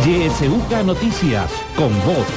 YSUCA Noticias, con voz.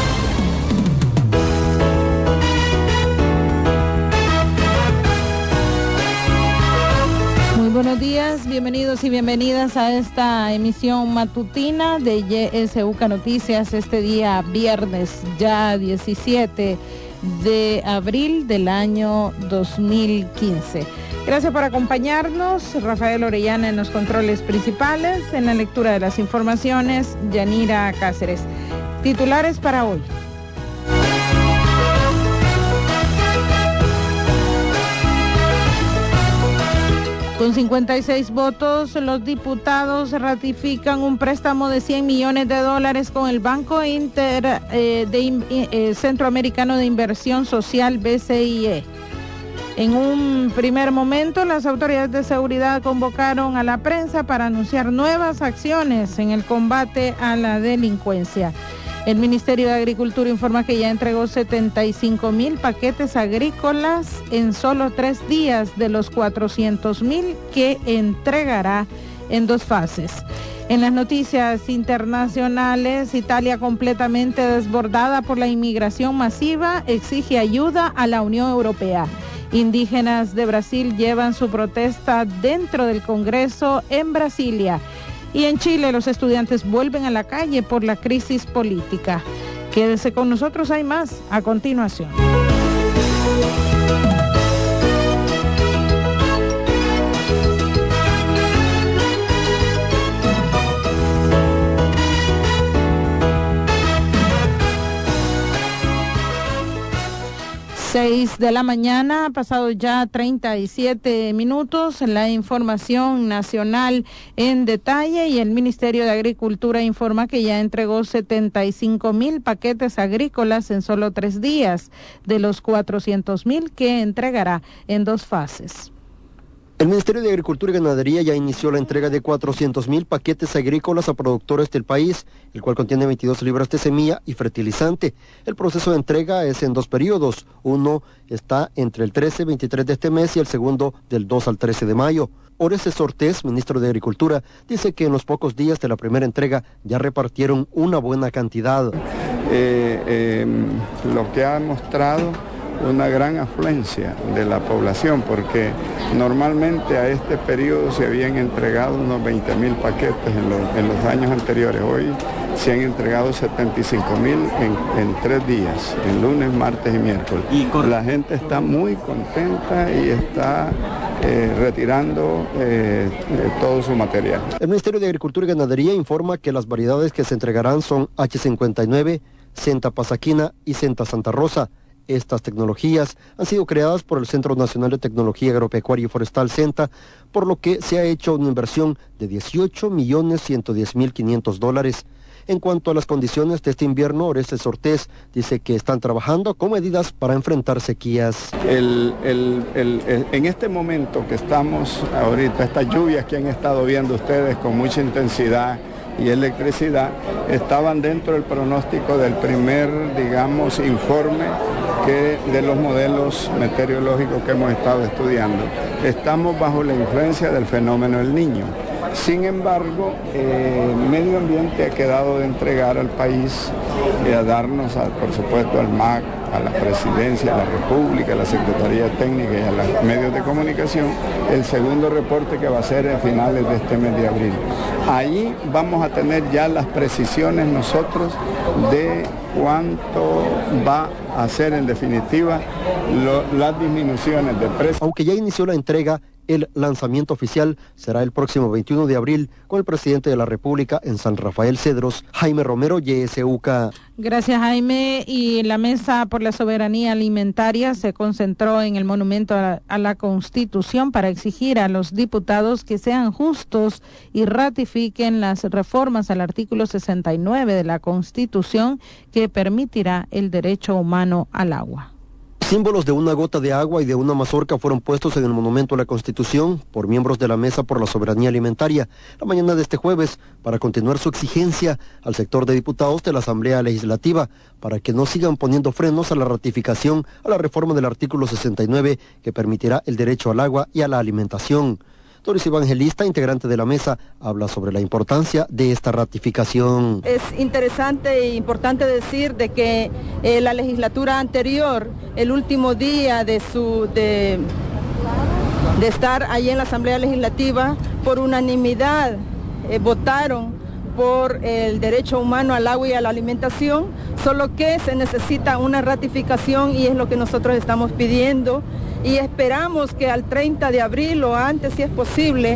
Muy buenos días, bienvenidos y bienvenidas a esta emisión matutina de YSUCA Noticias este día viernes, ya 17 de abril del año 2015. Gracias por acompañarnos. Rafael Orellana en los controles principales, en la lectura de las informaciones, Yanira Cáceres. Titulares para hoy. Con 56 votos, los diputados ratifican un préstamo de $100 millones con el Banco Centroamericano de Inversión Social, BCIE. En un primer momento, las autoridades de seguridad convocaron a la prensa para anunciar nuevas acciones en el combate a la delincuencia. El Ministerio de Agricultura informa que ya entregó 75,000 paquetes agrícolas en solo 3 días de los 400,000 que entregará en 2 fases. En las noticias internacionales, Italia, completamente desbordada por la inmigración masiva, exige ayuda a la Unión Europea. Indígenas de Brasil llevan su protesta dentro del Congreso en Brasilia. Y en Chile, los estudiantes vuelven a la calle por la crisis política. Quédese con nosotros, hay más a continuación. 6 de la mañana, ha pasado ya 37 minutos, la información nacional en detalle, y el Ministerio de Agricultura informa que ya entregó 75,000 paquetes agrícolas en solo 3 días, de los 400,000 que entregará en 2 fases. El Ministerio de Agricultura y Ganadería ya inició la entrega de 400,000 paquetes agrícolas a productores del país, el cual contiene 22 libras de semilla y fertilizante. El proceso de entrega es en 2 periodos. Uno está entre el 13 y 23 de este mes y el segundo del 2 al 13 de mayo. Orestes Ortiz, ministro de Agricultura, dice que en los pocos días de la primera entrega ya repartieron una buena cantidad. Lo que ha mostrado una gran afluencia de la población, porque normalmente a este periodo se habían entregado unos 20,000 paquetes en los años anteriores. Hoy se han entregado 75,000 en 3 días, en lunes, martes y miércoles. La gente está muy contenta y está retirando todo su material. El Ministerio de Agricultura y Ganadería informa que las variedades que se entregarán son H59, Senta Pasaquina y Senta Santa Rosa. Estas tecnologías han sido creadas por el Centro Nacional de Tecnología Agropecuaria y Forestal, CENTA, por lo que se ha hecho una inversión de $18,110,500. En cuanto a las condiciones de este invierno, Orestes Ortiz dice que están trabajando con medidas para enfrentar sequías. En este momento que estamos ahorita, estas lluvias que han estado viendo ustedes con mucha intensidad y electricidad, estaban dentro del pronóstico del primer, informe de los modelos meteorológicos que hemos estado estudiando. Estamos bajo la influencia del fenómeno del Niño. Sin embargo, Medio Ambiente ha quedado de entregar al país y a darnos, por supuesto, al MAC, a la Presidencia, a la República, a la Secretaría Técnica y a los medios de comunicación, el segundo reporte que va a ser a finales de este mes de abril. Ahí vamos a tener ya las precisiones nosotros de cuánto va a ser en definitiva las disminuciones de precios. Aunque ya inició la entrega, el lanzamiento oficial será el próximo 21 de abril con el presidente de la República en San Rafael Cedros, Jaime Romero, YSUCA. Gracias, Jaime. Y la Mesa por la Soberanía Alimentaria se concentró en el Monumento a la Constitución para exigir a los diputados que sean justos y ratifiquen las reformas al artículo 69 de la Constitución que permitirá el derecho humano al agua. Símbolos de una gota de agua y de una mazorca fueron puestos en el Monumento a la Constitución por miembros de la Mesa por la Soberanía Alimentaria la mañana de este jueves para continuar su exigencia al sector de diputados de la Asamblea Legislativa para que no sigan poniendo frenos a la ratificación a la reforma del artículo 69 que permitirá el derecho al agua y a la alimentación. Doris Evangelista, integrante de la mesa, habla sobre la importancia de esta ratificación. Es interesante e importante decir de que la legislatura anterior, el último día de estar allí en la Asamblea Legislativa, por unanimidad votaron por el derecho humano al agua y a la alimentación, solo que se necesita una ratificación y es lo que nosotros estamos pidiendo y esperamos que al 30 de abril o antes, si es posible,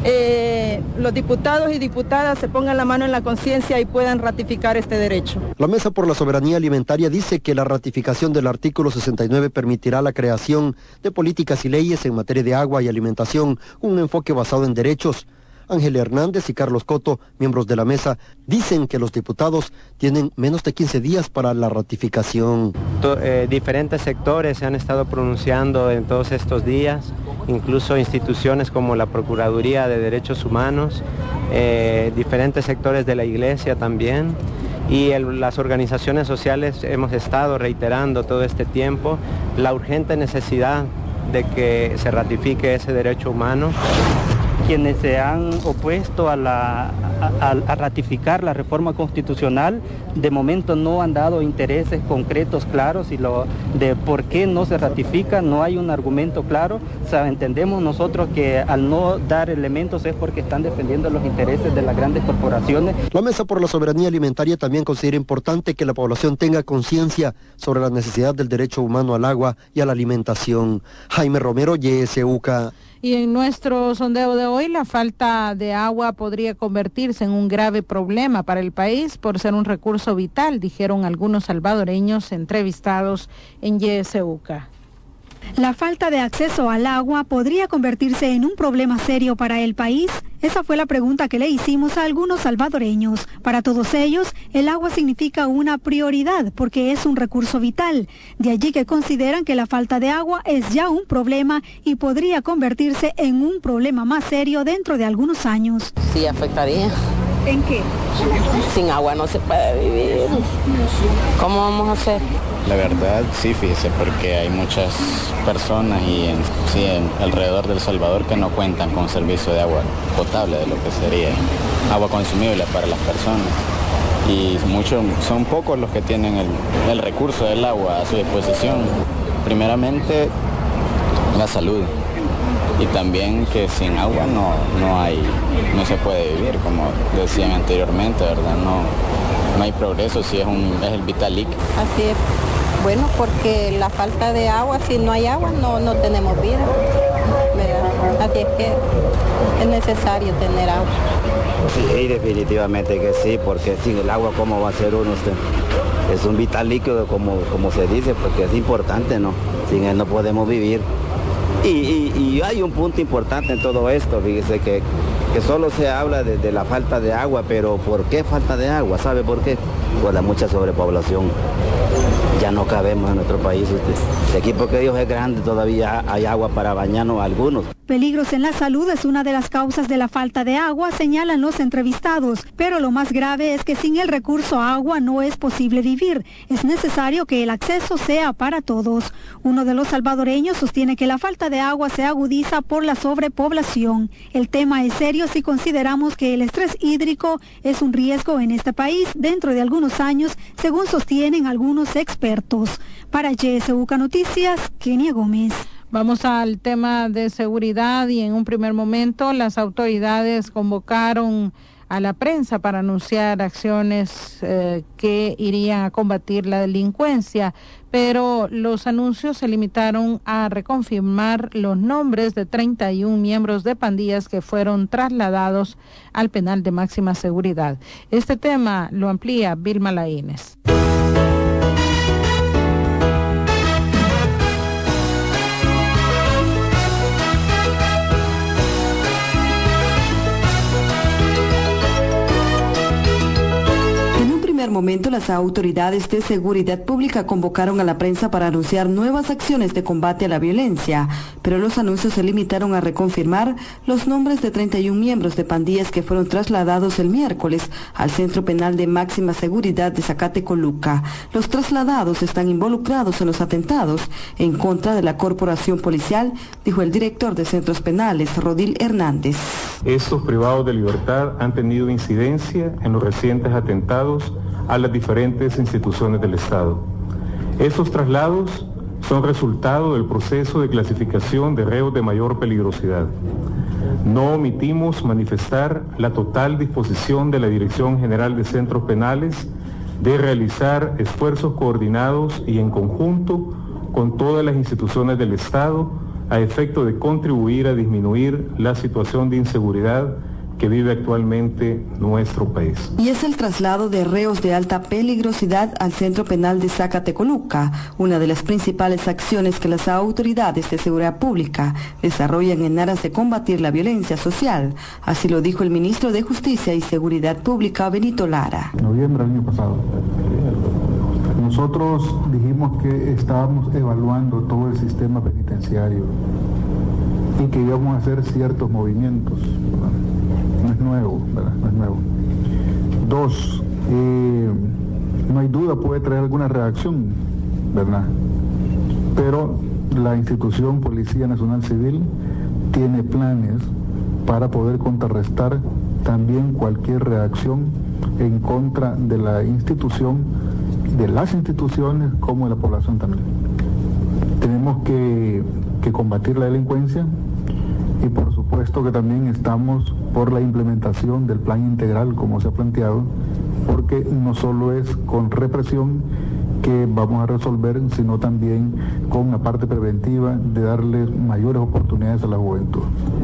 los diputados y diputadas se pongan la mano en la conciencia y puedan ratificar este derecho. La Mesa por la Soberanía Alimentaria dice que la ratificación del artículo 69 permitirá la creación de políticas y leyes en materia de agua y alimentación, un enfoque basado en derechos. Ángel Hernández y Carlos Coto, miembros de la mesa, dicen que los diputados tienen menos de 15 días para la ratificación. Diferentes sectores se han estado pronunciando en todos estos días, incluso instituciones como la Procuraduría de Derechos Humanos, diferentes sectores de la Iglesia también, y las organizaciones sociales hemos estado reiterando todo este tiempo la urgente necesidad de que se ratifique ese derecho humano. Quienes se han opuesto a ratificar la reforma constitucional, de momento no han dado intereses concretos claros y de por qué no se ratifica, no hay un argumento claro. O sea, entendemos nosotros que al no dar elementos es porque están defendiendo los intereses de las grandes corporaciones. La Mesa por la Soberanía Alimentaria también considera importante que la población tenga conciencia sobre la necesidad del derecho humano al agua y a la alimentación. Jaime Romero, YSUK. Y en nuestro sondeo de hoy, la falta de agua podría convertirse en un grave problema para el país por ser un recurso vital, dijeron algunos salvadoreños entrevistados en YSUK. ¿La falta de acceso al agua podría convertirse en un problema serio para el país? Esa fue la pregunta que le hicimos a algunos salvadoreños. Para todos ellos, el agua significa una prioridad porque es un recurso vital. De allí que consideran que la falta de agua es ya un problema y podría convertirse en un problema más serio dentro de algunos años. Sí, afectaría. ¿En qué? Sin agua no se puede vivir. ¿Cómo vamos a hacer? La verdad, sí, fíjese, porque hay muchas personas alrededor del Salvador que no cuentan con servicio de agua potable, de lo que sería agua consumible para las personas. Y son pocos los que tienen el recurso del agua a su disposición. Primeramente, la salud. Y también que sin agua no se puede vivir, como decían anteriormente, ¿verdad? No hay progreso si es el vital líquido. Así es. Bueno, porque la falta de agua, si no hay agua, no tenemos vida, ¿verdad? Así es que es necesario tener agua. Sí, definitivamente que sí, porque sin el agua, ¿cómo va a ser uno usted? Es un vital líquido, como se dice, porque es importante, ¿no? Sin él no podemos vivir. Y hay un punto importante en todo esto, fíjese que solo se habla de la falta de agua, pero ¿por qué falta de agua? ¿Sabe por qué? Por la mucha sobrepoblación. Ya no cabemos en nuestro país. De aquí porque Dios es grande, todavía hay agua para bañarnos algunos. Peligros en la salud es una de las causas de la falta de agua, señalan los entrevistados, pero lo más grave es que sin el recurso a agua no es posible vivir. Es necesario que el acceso sea para todos. Uno de los salvadoreños sostiene que la falta de agua se agudiza por la sobrepoblación. El tema es serio si consideramos que el estrés hídrico es un riesgo en este país dentro de algunos años, según sostienen algunos expertos. Para YSUK Noticias, Kenia Gómez. Vamos al tema de seguridad y en un primer momento las autoridades convocaron a la prensa para anunciar acciones que irían a combatir la delincuencia, pero los anuncios se limitaron a reconfirmar los nombres de 31 miembros de pandillas que fueron trasladados al penal de máxima seguridad. Este tema lo amplía Vilma Laínez. primer momento, las autoridades de seguridad pública convocaron a la prensa para anunciar nuevas acciones de combate a la violencia, pero los anuncios se limitaron a reconfirmar los nombres de 31 miembros de pandillas que fueron trasladados el miércoles al Centro Penal de Máxima Seguridad de Zacatecoluca. Los trasladados están involucrados en los atentados en contra de la corporación policial, dijo el director de Centros Penales, Rodil Hernández. Estos privados de libertad han tenido incidencia en los recientes atentados a las diferentes instituciones del Estado. Estos traslados son resultado del proceso de clasificación de reos de mayor peligrosidad. No omitimos manifestar la total disposición de la Dirección General de Centros Penales de realizar esfuerzos coordinados y en conjunto con todas las instituciones del Estado a efecto de contribuir a disminuir la situación de inseguridad que vive actualmente nuestro país. Y es el traslado de reos de alta peligrosidad al Centro Penal de Zacatecoluca, una de las principales acciones que las autoridades de seguridad pública desarrollan en aras de combatir la violencia social. Así lo dijo el ministro de Justicia y Seguridad Pública, Benito Lara. En noviembre del año pasado, nosotros dijimos que estábamos evaluando todo el sistema penitenciario y que íbamos a hacer ciertos movimientos. No es nuevo, ¿verdad? No es nuevo. 2, no hay duda, puede traer alguna reacción, ¿verdad? Pero la institución Policía Nacional Civil tiene planes para poder contrarrestar también cualquier reacción en contra de la institución, de las instituciones como de la población también. Tenemos que combatir la delincuencia. Y por supuesto que también estamos por la implementación del plan integral, como se ha planteado, porque no solo es con represión que vamos a resolver, sino también con la parte preventiva de darles mayores oportunidades a la juventud.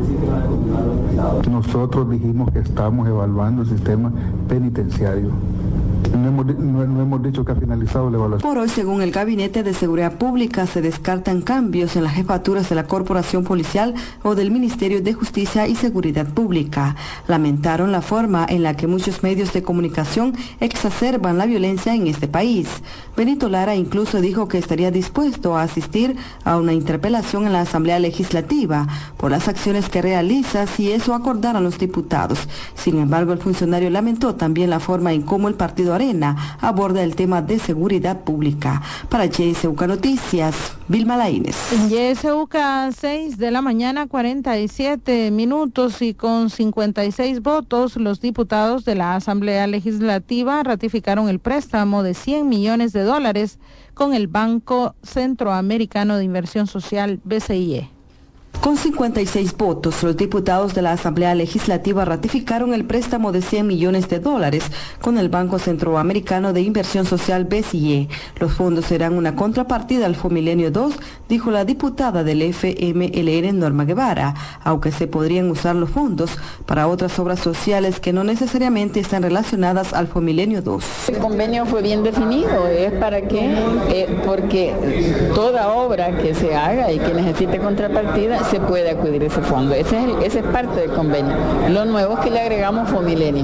Nosotros dijimos que estamos evaluando el sistema penitenciario. No hemos dicho que ha finalizado la evaluación. Por hoy, según el Gabinete de Seguridad Pública, se descartan cambios en las jefaturas de la Corporación Policial o del Ministerio de Justicia y Seguridad Pública. Lamentaron la forma en la que muchos medios de comunicación exacerban la violencia en este país. Benito Lara incluso dijo que estaría dispuesto a asistir a una interpelación en la Asamblea Legislativa por las acciones que realiza si eso acordaran los diputados. Sin embargo, el funcionario lamentó también la forma en cómo el Partido Arena aborda el tema de seguridad pública. Para YSUK Noticias, Vilma Laínez. YSUK, 6 de la mañana, 47 minutos, y con 56 votos, los diputados de la Asamblea Legislativa ratificaron el préstamo de $100 millones con el Banco Centroamericano de Inversión Social, BCIE. Con 56 votos, los diputados de la Asamblea Legislativa ratificaron el préstamo de $100 millones con el Banco Centroamericano de Inversión Social, BCIE. Los fondos serán una contrapartida al Fomilenio 2, dijo la diputada del FMLN, Norma Guevara, aunque se podrían usar los fondos para otras obras sociales que no necesariamente están relacionadas al Fomilenio 2. El convenio fue bien definido, es para qué, porque toda obra que se haga y que necesite contrapartida se puede acudir a ese fondo. Ese es parte del convenio. Lo nuevo es que le agregamos Fomilenio.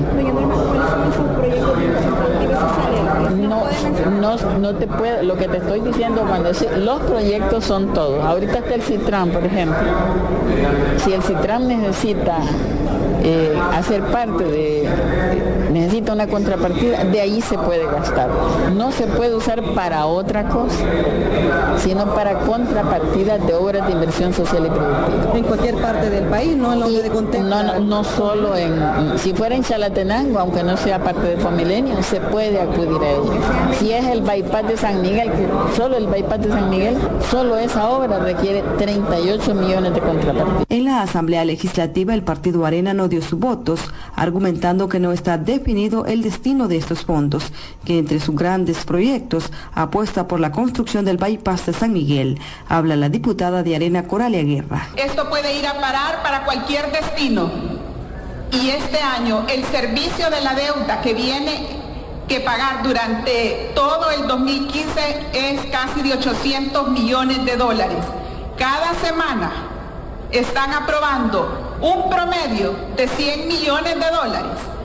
No te puedo, lo que te estoy diciendo, cuando los proyectos son todos. Ahorita está el CITRAN, por ejemplo. Si el CITRAN necesita hacer parte necesita una contrapartida, de ahí se puede gastar. No se puede usar para otra cosa, sino para contrapartidas de obras de inversión social y productiva. En cualquier parte del país, no en lo que contempla. No solo si fuera en Chalatenango, aunque no sea parte de Fomilenio, se puede acudir a ello. Si es el bypass de San Miguel, solo el bypass de San Miguel, solo esa obra requiere 38 millones de contrapartidas. En la Asamblea Legislativa, el Partido Arena no dio sus votos, argumentando que no está definido el destino de estos fondos, que entre sus grandes proyectos apuesta por la construcción del bypass de San Miguel. Habla la diputada de Arena, Coralia Guerra. Esto puede ir a parar para cualquier destino, y este año el servicio de la deuda que viene que pagar durante todo el 2015 es casi de $800 millones. Cada semana están aprobando un promedio de $100 millones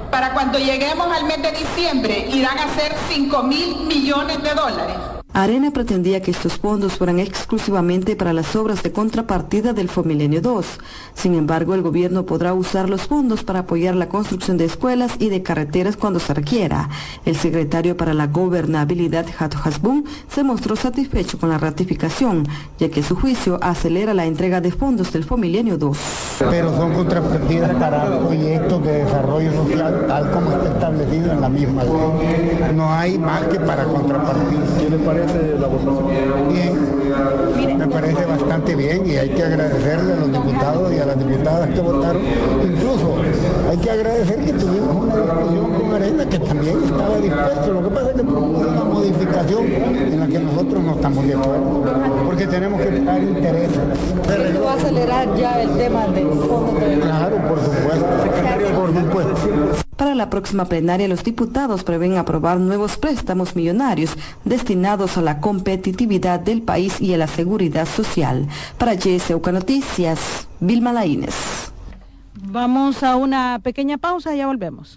Para cuando lleguemos al mes de diciembre irán a ser 5.000 millones de dólares. Arena pretendía que estos fondos fueran exclusivamente para las obras de contrapartida del Fomilenio 2. Sin embargo, el gobierno podrá usar los fondos para apoyar la construcción de escuelas y de carreteras cuando se requiera. El secretario para la Gobernabilidad, Hato Hasbun, se mostró satisfecho con la ratificación, ya que su juicio acelera la entrega de fondos del Fomilenio 2. Pero son contrapartidas para proyectos de desarrollo social, tal como está establecido en la misma ley. No hay más que para contrapartidas. ¿Qué le parece la votación? Bien, me parece bastante bien y hay que agradecerle a los diputados y a las diputadas que votaron. Incluso hay que agradecer que tuvimos una discusión con Arena que también estaba dispuesto. Lo que pasa es que propuso una modificación en la que nosotros no estamos de acuerdo, porque tenemos que dar intereses. ¿Esto va a acelerar ya el tema del fondo? Claro, por supuesto. Para la próxima plenaria, los diputados prevén aprobar nuevos préstamos millonarios destinados a la competitividad del país y a la seguridad social. Para GSUK Noticias, Vilma Laínez. Vamos a una pequeña pausa y ya volvemos.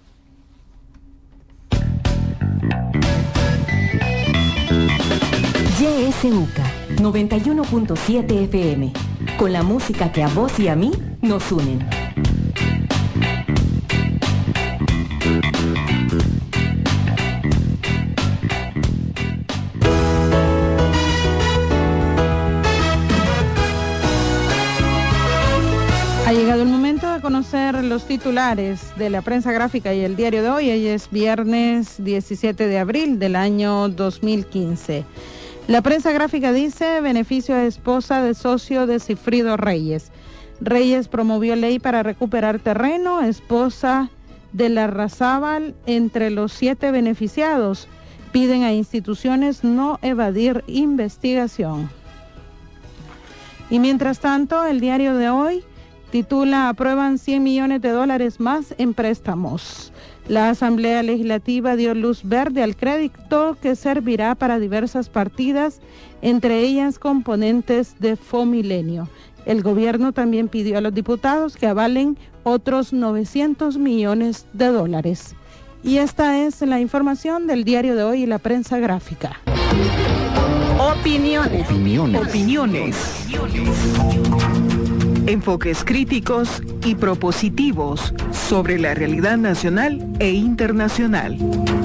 GSUK 91.7 FM, con la música que a vos y a mí nos unen. Ha llegado el momento de conocer los titulares de la prensa gráfica y el diario de hoy. Hoy es viernes 17 de abril del año 2015. La prensa gráfica dice: beneficio a esposa de socio de Cifrido Reyes. Reyes promovió ley para recuperar terreno. Esposa de Larrazábal entre los 7 beneficiados. Piden a instituciones no evadir investigación. Y mientras tanto, el diario de hoy titula: aprueban $100 millones más en préstamos. La Asamblea Legislativa dio luz verde al crédito que servirá para diversas partidas, entre ellas componentes de Fomilenio. El gobierno también pidió a los diputados que avalen otros $900 millones. Y esta es la información del diario de hoy y la prensa gráfica. Opiniones. Enfoques críticos y propositivos sobre la realidad nacional e internacional.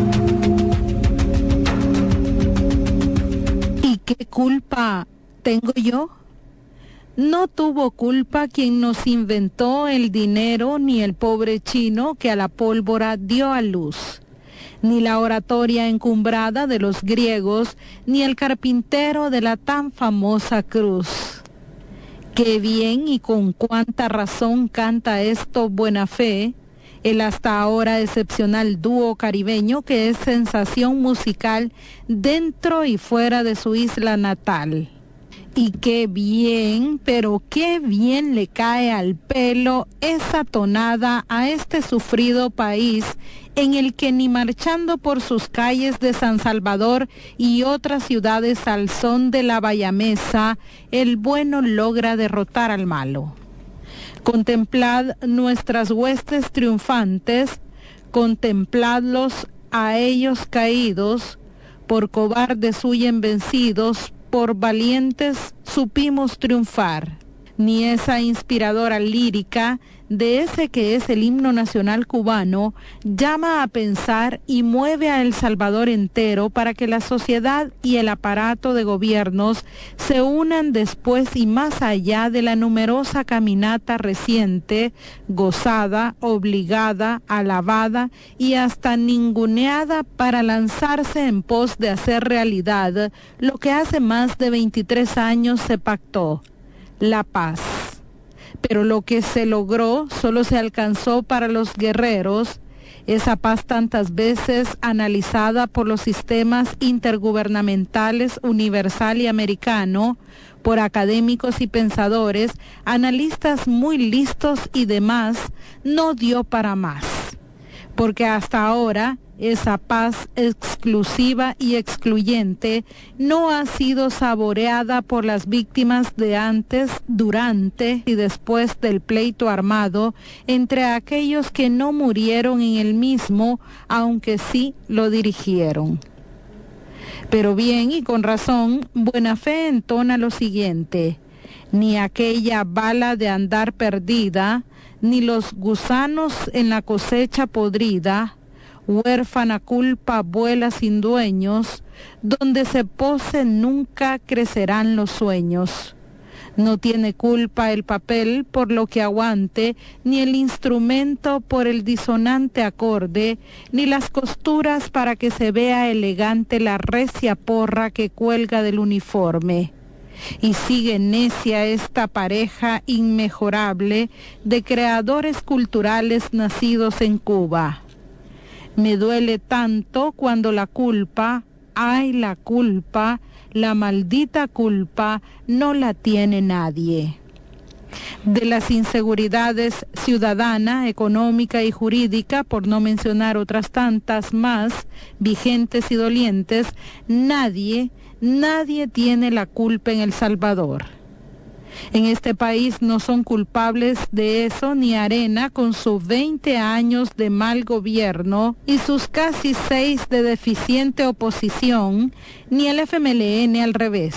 ¿Y qué culpa tengo yo? No tuvo culpa quien nos inventó el dinero, ni el pobre chino que a la pólvora dio a luz, ni la oratoria encumbrada de los griegos, ni el carpintero de la tan famosa cruz. Qué bien y con cuánta razón canta esto Buena Fe, el hasta ahora excepcional dúo caribeño que es sensación musical dentro y fuera de su isla natal. Y qué bien, pero qué bien le cae al pelo esa tonada a este sufrido país en el que ni marchando por sus calles de San Salvador y otras ciudades al son de la bayamesa, el bueno logra derrotar al malo. Contemplad nuestras huestes triunfantes, contempladlos a ellos caídos, por cobardes huyen vencidos, por valientes supimos triunfar. Ni esa inspiradora lírica de ese que es el himno nacional cubano llama a pensar y mueve a El Salvador entero para que la sociedad y el aparato de gobiernos se unan después y más allá de la numerosa caminata reciente, gozada, obligada, alabada y hasta ninguneada para lanzarse en pos de hacer realidad lo que hace más de 23 años se pactó: la paz. Pero lo que se logró solo se alcanzó para los guerreros, esa paz tantas veces analizada por los sistemas intergubernamentales universal y americano, por académicos y pensadores, analistas muy listos y demás, no dio para más. Porque hasta ahora esa paz exclusiva y excluyente no ha sido saboreada por las víctimas de antes, durante y después del pleito armado entre aquellos que no murieron en el mismo, aunque sí lo dirigieron. Pero bien y con razón, Buenafé entona lo siguiente: ni aquella bala de andar perdida, ni los gusanos en la cosecha podrida, huérfana culpa vuela sin dueños, donde se pose nunca crecerán los sueños. No tiene culpa el papel por lo que aguante, ni el instrumento por el disonante acorde, ni las costuras para que se vea elegante la recia porra que cuelga del uniforme. Y sigue necia esta pareja inmejorable de creadores culturales nacidos en Cuba. Me duele tanto cuando la culpa, ay la culpa, la maldita culpa, no la tiene nadie. De las inseguridades ciudadana, económica y jurídica, por no mencionar otras tantas más, vigentes y dolientes, nadie tiene la culpa en El Salvador. En este país no son culpables de eso ni Arena con sus 20 años de mal gobierno y sus casi 6 de deficiente oposición, ni el FMLN al revés.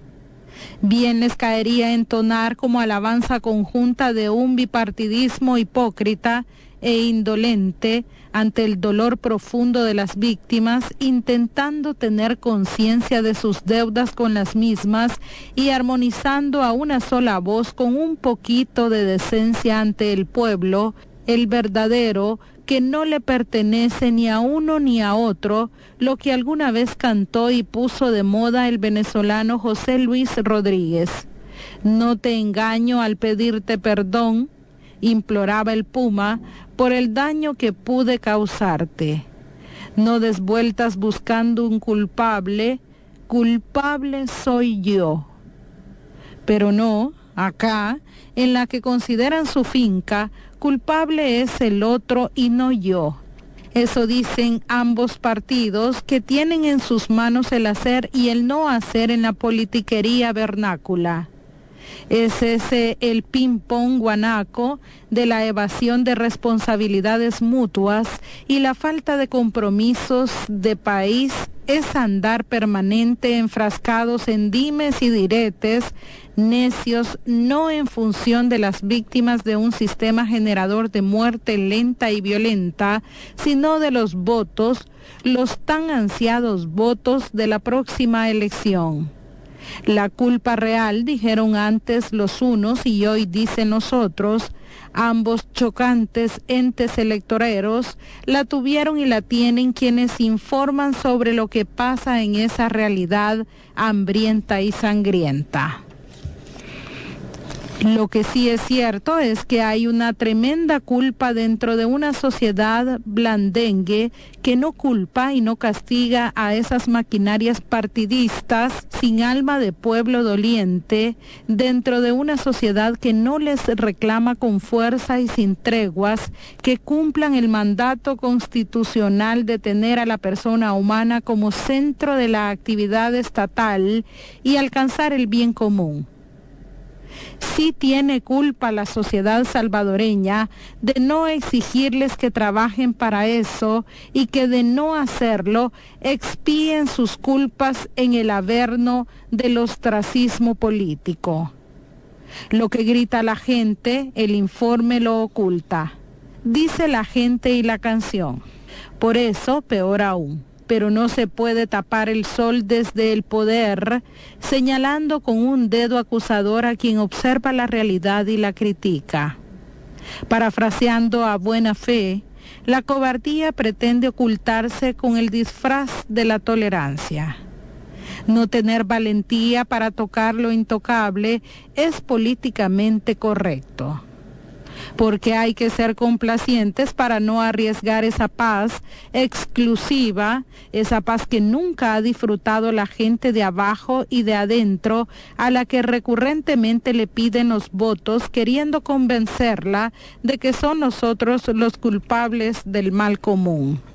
Bien les caería entonar como alabanza conjunta de un bipartidismo hipócrita e indolente ante el dolor profundo de las víctimas, intentando tener conciencia de sus deudas con las mismas y armonizando a una sola voz con un poquito de decencia ante el pueblo, el verdadero, que no le pertenece ni a uno ni a otro, lo que alguna vez cantó y puso de moda el venezolano José Luis Rodríguez. No te engaño al pedirte perdón, imploraba el Puma, por el daño que pude causarte. No des vueltas buscando un culpable, culpable soy yo. Pero no, acá, en la que consideran su finca, culpable es el otro y no yo. Eso dicen ambos partidos que tienen en sus manos el hacer y el no hacer en la politiquería vernácula. Es ese el ping-pong guanaco de la evasión de responsabilidades mutuas y la falta de compromisos de país, es andar permanente enfrascados en dimes y diretes, necios no en función de las víctimas de un sistema generador de muerte lenta y violenta, sino de los votos, los tan ansiados votos de la próxima elección. La culpa real, dijeron antes los unos y hoy dicen los otros, ambos chocantes entes electoreros, la tuvieron y la tienen quienes informan sobre lo que pasa en esa realidad hambrienta y sangrienta. Lo que sí es cierto es que hay una tremenda culpa dentro de una sociedad blandengue que no culpa y no castiga a esas maquinarias partidistas sin alma de pueblo doliente, dentro de una sociedad que no les reclama con fuerza y sin treguas que cumplan el mandato constitucional de tener a la persona humana como centro de la actividad estatal y alcanzar el bien común. Sí tiene culpa la sociedad salvadoreña de no exigirles que trabajen para eso y que de no hacerlo expíen sus culpas en el averno del ostracismo político. Lo que grita la gente, el informe lo oculta. Dice la gente y la canción. Por eso, peor aún. Pero no se puede tapar el sol desde el poder, señalando con un dedo acusador a quien observa la realidad y la critica. Parafraseando a Buenafé, la cobardía pretende ocultarse con el disfraz de la tolerancia. No tener valentía para tocar lo intocable es políticamente correcto. Porque hay que ser complacientes para no arriesgar esa paz exclusiva, esa paz que nunca ha disfrutado la gente de abajo y de adentro, a la que recurrentemente le piden los votos, queriendo convencerla de que son nosotros los culpables del mal común.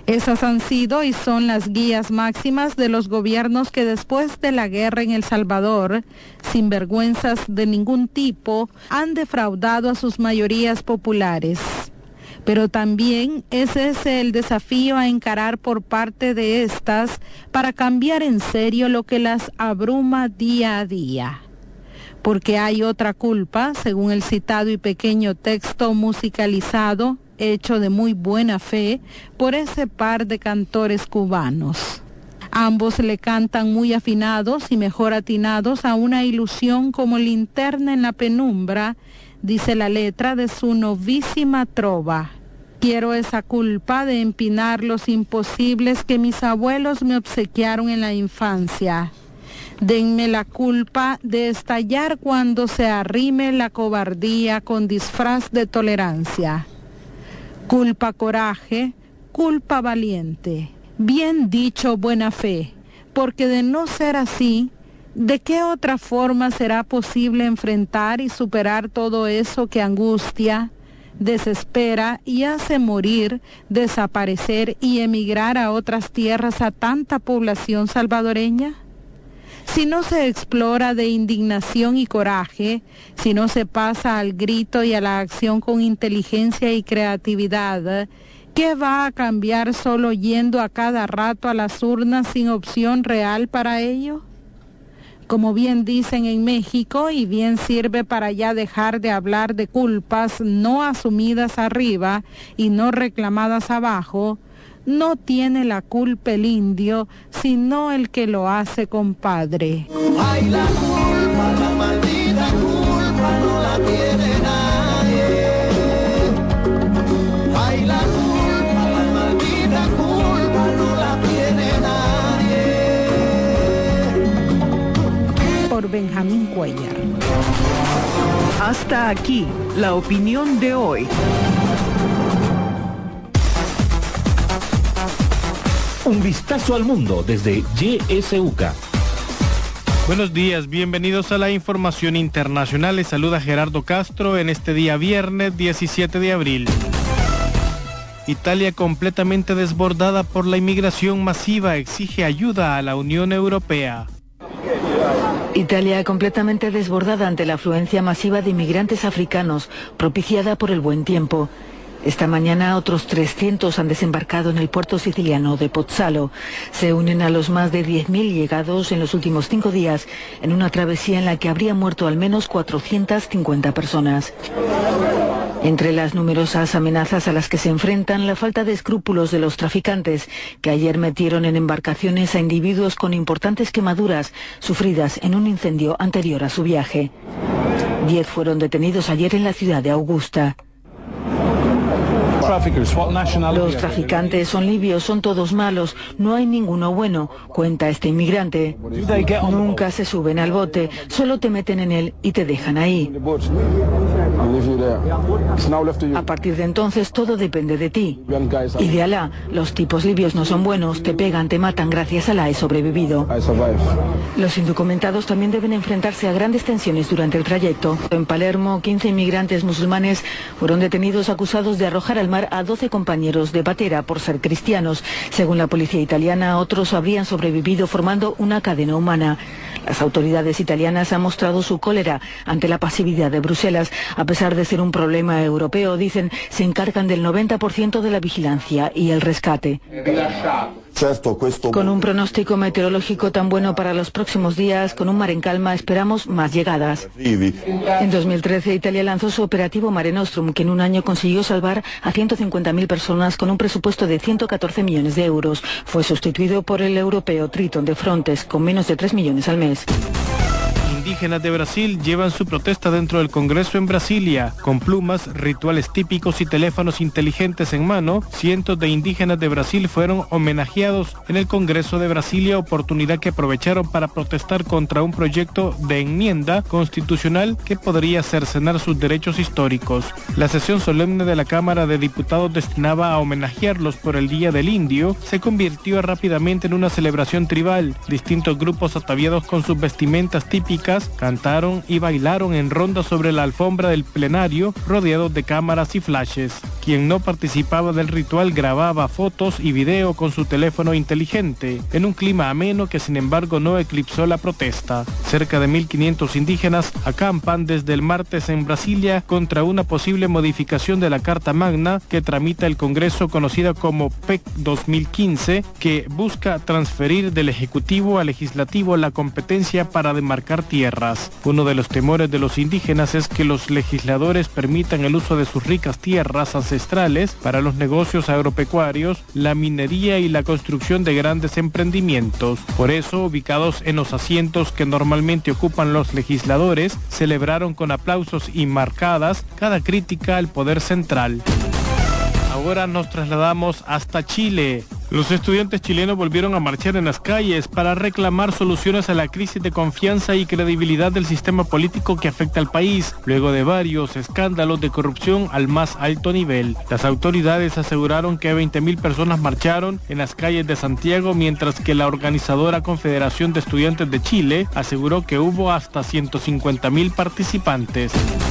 Esas han sido y son las guías máximas de los gobiernos que después de la guerra en El Salvador, sin vergüenzas de ningún tipo, han defraudado a sus mayorías populares. Pero también ese es el desafío a encarar por parte de estas para cambiar en serio lo que las abruma día a día. Porque hay otra culpa, según el citado y pequeño texto musicalizado, hecho de muy buena fe por ese par de cantores cubanos. Ambos le cantan muy afinados y mejor atinados a una ilusión como linterna en la penumbra, dice la letra de su novísima trova. Quiero esa culpa de empinar los imposibles que mis abuelos me obsequiaron en la infancia. Denme la culpa de estallar cuando se arrime la cobardía con disfraz de tolerancia. Culpa coraje, culpa valiente. Bien dicho, buena fe, porque de no ser así, ¿de qué otra forma será posible enfrentar y superar todo eso que angustia, desespera y hace morir, desaparecer y emigrar a otras tierras a tanta población salvadoreña? Si no se explora de indignación y coraje, si no se pasa al grito y a la acción con inteligencia y creatividad, ¿qué va a cambiar solo yendo a cada rato a las urnas sin opción real para ello? Como bien dicen en México, y bien sirve para ya dejar de hablar de culpas no asumidas arriba y no reclamadas abajo, no tiene la culpa el indio, sino el que lo hace, compadre. Ay, la culpa, la maldita culpa no la tiene nadie. Ay, la culpa, la maldita culpa no la tiene nadie. Por Benjamín Cuellar. Hasta aquí, la opinión de hoy. Un vistazo al mundo desde YSUCA. Buenos días, bienvenidos a la información internacional. Les saluda Gerardo Castro en este día viernes 17 de abril. Italia, completamente desbordada por la inmigración masiva, exige ayuda a la Unión Europea. Italia completamente desbordada ante la afluencia masiva de inmigrantes africanos, propiciada por el buen tiempo. Esta mañana otros 300 han desembarcado en el puerto siciliano de Pozzallo. Se unen a los más de 10.000 llegados en los últimos 5 días en una travesía en la que habría muerto al menos 450 personas. Entre las numerosas amenazas a las que se enfrentan, la falta de escrúpulos de los traficantes, que ayer metieron en embarcaciones a individuos con importantes quemaduras sufridas en un incendio anterior a su viaje. 10 fueron detenidos ayer en la ciudad de Augusta. Los traficantes son libios, son todos malos, no hay ninguno bueno, cuenta este inmigrante. Nunca se suben al bote, solo te meten en él y te dejan ahí. A partir de entonces todo depende de ti. Y de Alá, los tipos libios no son buenos, te pegan, te matan, gracias a Alá he sobrevivido. Los indocumentados también deben enfrentarse a grandes tensiones durante el trayecto. En Palermo, 15 inmigrantes musulmanes fueron detenidos acusados de arrojar al mar a 12 compañeros de patera por ser cristianos. Según la policía italiana, otros habrían sobrevivido formando una cadena humana. Las autoridades italianas han mostrado su cólera ante la pasividad de Bruselas. A pesar de ser un problema europeo, dicen, se encargan del 90% de la vigilancia y el rescate. Con un pronóstico meteorológico tan bueno para los próximos días, con un mar en calma, esperamos más llegadas. En 2013, Italia lanzó su operativo Mare Nostrum, que en un año consiguió salvar a 150.000 personas con un presupuesto de 114 millones de euros. Fue sustituido por el europeo Triton de Frontex, con menos de 3 millones al mes. Indígenas de Brasil llevan su protesta dentro del Congreso en Brasilia. Con plumas, rituales típicos y teléfonos inteligentes en mano, cientos de indígenas de Brasil fueron homenajeados en el Congreso de Brasilia, oportunidad que aprovecharon para protestar contra un proyecto de enmienda constitucional que podría cercenar sus derechos históricos. La sesión solemne de la Cámara de Diputados destinada a homenajearlos por el Día del Indio se convirtió rápidamente en una celebración tribal. Distintos grupos ataviados con sus vestimentas típicas pacíficas, cantaron y bailaron en ronda sobre la alfombra del plenario, rodeados de cámaras y flashes. Quien no participaba del ritual grababa fotos y video con su teléfono inteligente, en un clima ameno que sin embargo no eclipsó la protesta. Cerca de 1.500 indígenas acampan desde el martes en Brasilia contra una posible modificación de la Carta Magna que tramita el Congreso, conocida como PEC 2015, que busca transferir del Ejecutivo al Legislativo la competencia para demarcar tierras. Uno de los temores de los indígenas es que los legisladores permitan el uso de sus ricas tierras ancestrales para los negocios agropecuarios, la minería y la construcción de grandes emprendimientos. Por eso, ubicados en los asientos que normalmente ocupan los legisladores, celebraron con aplausos y marcadas cada crítica al poder central. Ahora nos trasladamos hasta Chile. Los estudiantes chilenos volvieron a marchar en las calles para reclamar soluciones a la crisis de confianza y credibilidad del sistema político que afecta al país, luego de varios escándalos de corrupción al más alto nivel. Las autoridades aseguraron que 20.000 personas marcharon en las calles de Santiago, mientras que la organizadora Confederación de Estudiantes de Chile aseguró que hubo hasta 150.000 participantes.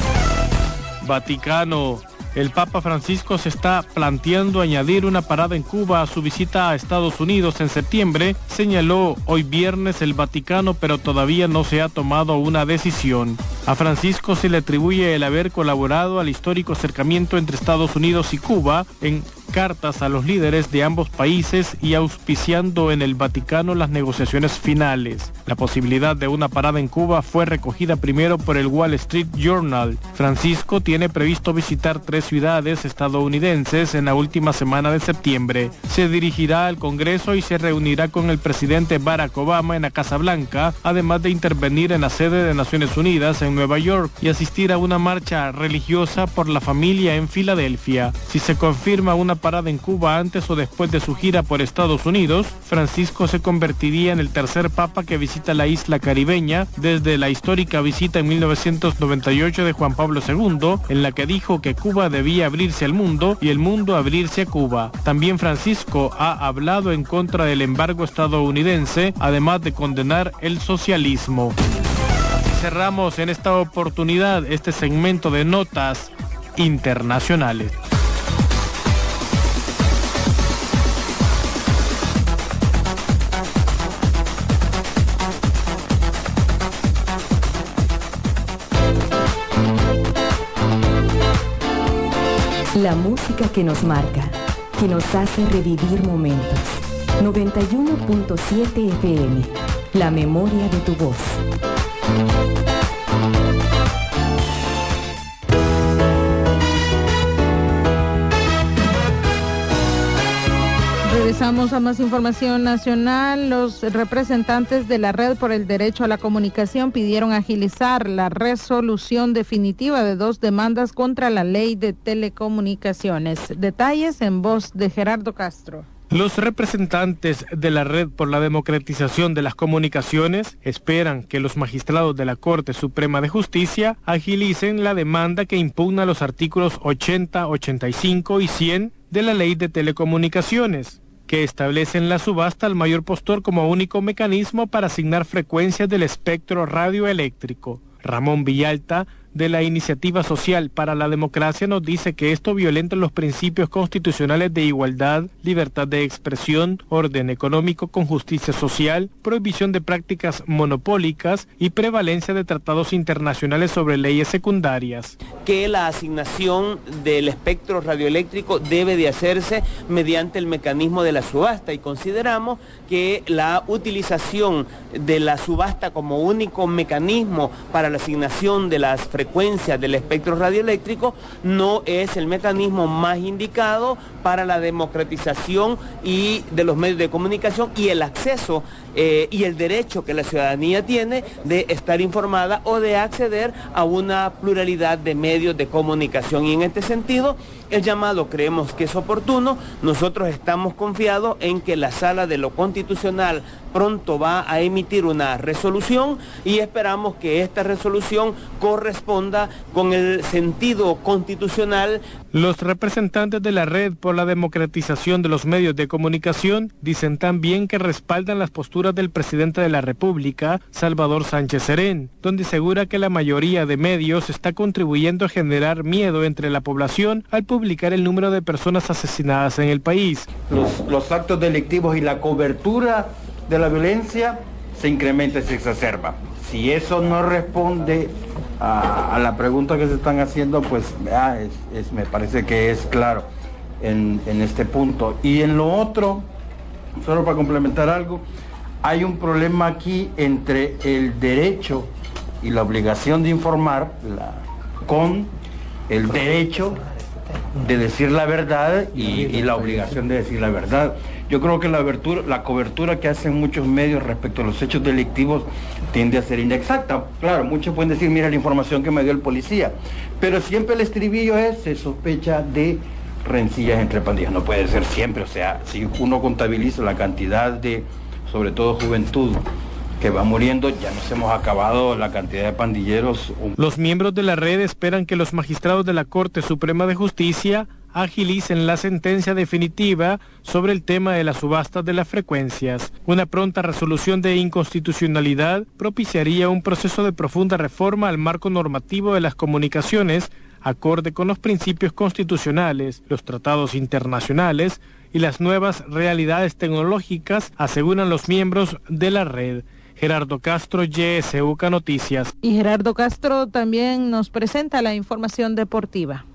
Vaticano. El Papa Francisco se está planteando añadir una parada en Cuba a su visita a Estados Unidos en septiembre, señaló hoy viernes el Vaticano, pero todavía no se ha tomado una decisión. A Francisco se le atribuye el haber colaborado al histórico acercamiento entre Estados Unidos y Cuba en cartas a los líderes de ambos países y auspiciando en el Vaticano las negociaciones finales. La posibilidad de una parada en Cuba fue recogida primero por el Wall Street Journal. Francisco tiene previsto visitar 3 ciudades estadounidenses en la última semana de septiembre. Se dirigirá al Congreso y se reunirá con el presidente Barack Obama en la Casa Blanca, además de intervenir en la sede de Naciones Unidas en Nueva York y asistir a una marcha religiosa por la familia en Filadelfia. Si se confirma una parada en Cuba antes o después de su gira por Estados Unidos, Francisco se convertiría en el tercer papa que visita la isla caribeña desde la histórica visita en 1998 de Juan Pablo II, en la que dijo que Cuba debía abrirse al mundo y el mundo abrirse a Cuba. También Francisco ha hablado en contra del embargo estadounidense, además de condenar el socialismo. Así cerramos en esta oportunidad este segmento de notas internacionales. La música que nos marca, que nos hace revivir momentos. 91.7 FM, la memoria de tu voz. Regresamos a más información nacional. Los representantes de la Red por el Derecho a la Comunicación pidieron agilizar la resolución definitiva de 2 demandas contra la Ley de Telecomunicaciones. Detalles en voz de Gerardo Castro. Los representantes de la Red por la Democratización de las Comunicaciones esperan que los magistrados de la Corte Suprema de Justicia agilicen la demanda que impugna los artículos 80, 85 y 100 de la Ley de Telecomunicaciones, que establecen la subasta al mayor postor como único mecanismo para asignar frecuencias del espectro radioeléctrico. Ramón Villalta, de la Iniciativa Social para la Democracia, nos dice que esto violenta los principios constitucionales de igualdad, libertad de expresión, orden económico con justicia social, prohibición de prácticas monopólicas y prevalencia de tratados internacionales sobre leyes secundarias. Que la asignación del espectro radioeléctrico debe de hacerse mediante el mecanismo de la subasta y consideramos que la utilización de la subasta como único mecanismo para la asignación de las frecuencias del espectro radioeléctrico no es el mecanismo más indicado para la democratización y de los medios de comunicación y el acceso y el derecho que la ciudadanía tiene de estar informada o de acceder a una pluralidad de medios de comunicación. Y en este sentido, el llamado creemos que es oportuno. Nosotros estamos confiados en que la Sala de lo Constitucional pronto va a emitir una resolución y esperamos que esta resolución corresponda corresponda con el sentido constitucional. Los representantes de la Red por la Democratización de los Medios de Comunicación dicen también que respaldan las posturas del presidente de la República, Salvador Sánchez Serén, donde asegura que la mayoría de medios está contribuyendo a generar miedo entre la población al publicar el número de personas asesinadas en el país. Los actos delictivos y la cobertura de la violencia se incrementa y se exacerba. Si eso no responde a la pregunta que se están haciendo, pues me parece que es claro en este punto. Y en lo otro, solo para complementar algo, hay un problema aquí entre el derecho y la obligación de informar con el derecho de decir la verdad y la obligación de decir la verdad. Yo creo que la cobertura que hacen muchos medios respecto a los hechos delictivos tiende a ser inexacta. Claro, muchos pueden decir, mira la información que me dio el policía, pero siempre el estribillo se sospecha de rencillas entre pandillas. No puede ser siempre, o sea, si uno contabiliza la cantidad de, sobre todo juventud, que va muriendo, ya nos hemos acabado la cantidad de pandilleros. Los miembros de la red esperan que los magistrados de la Corte Suprema de Justicia agilicen la sentencia definitiva sobre el tema de las subastas de las frecuencias. Una pronta resolución de inconstitucionalidad propiciaría un proceso de profunda reforma al marco normativo de las comunicaciones, acorde con los principios constitucionales, los tratados internacionales y las nuevas realidades tecnológicas, aseguran los miembros de la red. Gerardo Castro, YSUK Noticias. Y Gerardo Castro también nos presenta la información deportiva.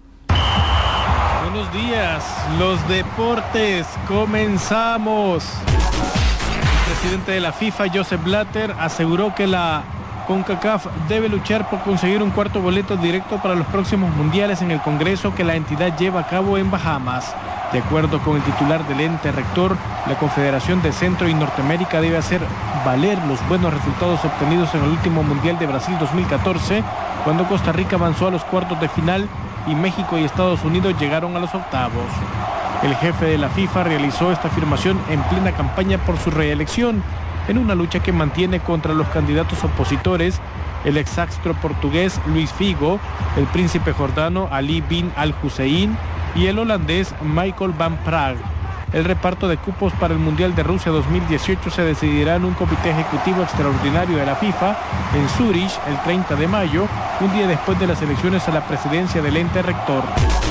Buenos días, los deportes, comenzamos. El presidente de la FIFA, Joseph Blatter, aseguró que la CONCACAF debe luchar por conseguir un cuarto boleto directo para los próximos mundiales en el Congreso que la entidad lleva a cabo en Bahamas. De acuerdo con el titular del ente rector, la Confederación de Centro y Norteamérica debe hacer valer los buenos resultados obtenidos en el último Mundial de Brasil 2014, cuando Costa Rica avanzó a los cuartos de final y México y Estados Unidos llegaron a los octavos. El jefe de la FIFA realizó esta afirmación en plena campaña por su reelección, en una lucha que mantiene contra los candidatos opositores, el exastro portugués Luis Figo, el príncipe jordano Ali bin al-Hussein y el holandés Michael van Praag. El reparto de cupos para el Mundial de Rusia 2018 se decidirá en un comité ejecutivo extraordinario de la FIFA en Zúrich el 30 de mayo, un día después de las elecciones a la presidencia del ente rector.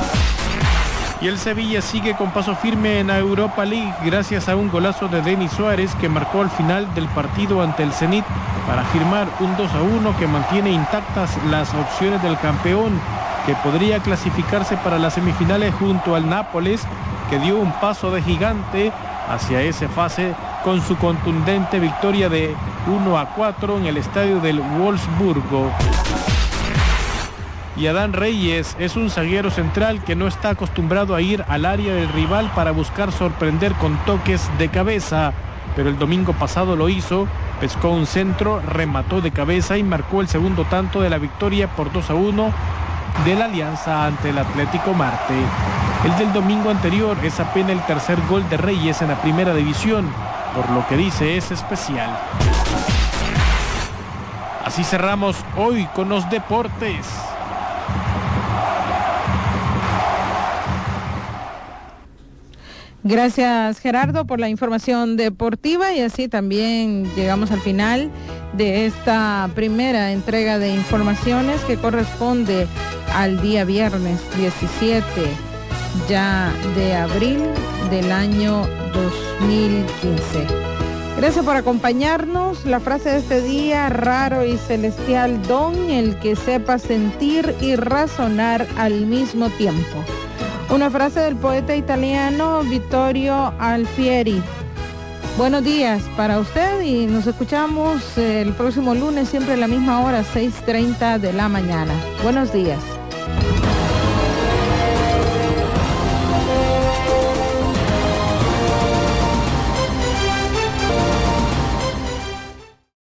Y el Sevilla sigue con paso firme en la Europa League gracias a un golazo de Denis Suárez que marcó al final del partido ante el Zenit para firmar un 2-1 que mantiene intactas las opciones del campeón, que podría clasificarse para las semifinales junto al Nápoles, que dio un paso de gigante hacia esa fase con su contundente victoria de 1-4 en el estadio del Wolfsburgo. Y Adán Reyes es un zaguero central que no está acostumbrado a ir al área del rival para buscar sorprender con toques de cabeza, pero el domingo pasado lo hizo, pescó un centro, remató de cabeza y marcó el segundo tanto de la victoria por 2-1 de la Alianza ante el Atlético Marte. El del domingo anterior es apenas el tercer gol de Reyes en la primera división, por lo que dice es especial. Así cerramos hoy con los deportes. Gracias, Gerardo, por la información deportiva, y así también llegamos al final de esta primera entrega de informaciones que corresponde al día viernes 17 ya de abril del año 2015. Gracias por acompañarnos. La frase de este día: raro y celestial don el que sepa sentir y razonar al mismo tiempo. Una frase del poeta italiano Vittorio Alfieri. Buenos días para usted y nos escuchamos el próximo lunes, siempre a la misma hora, 6:30 de la mañana. Buenos días.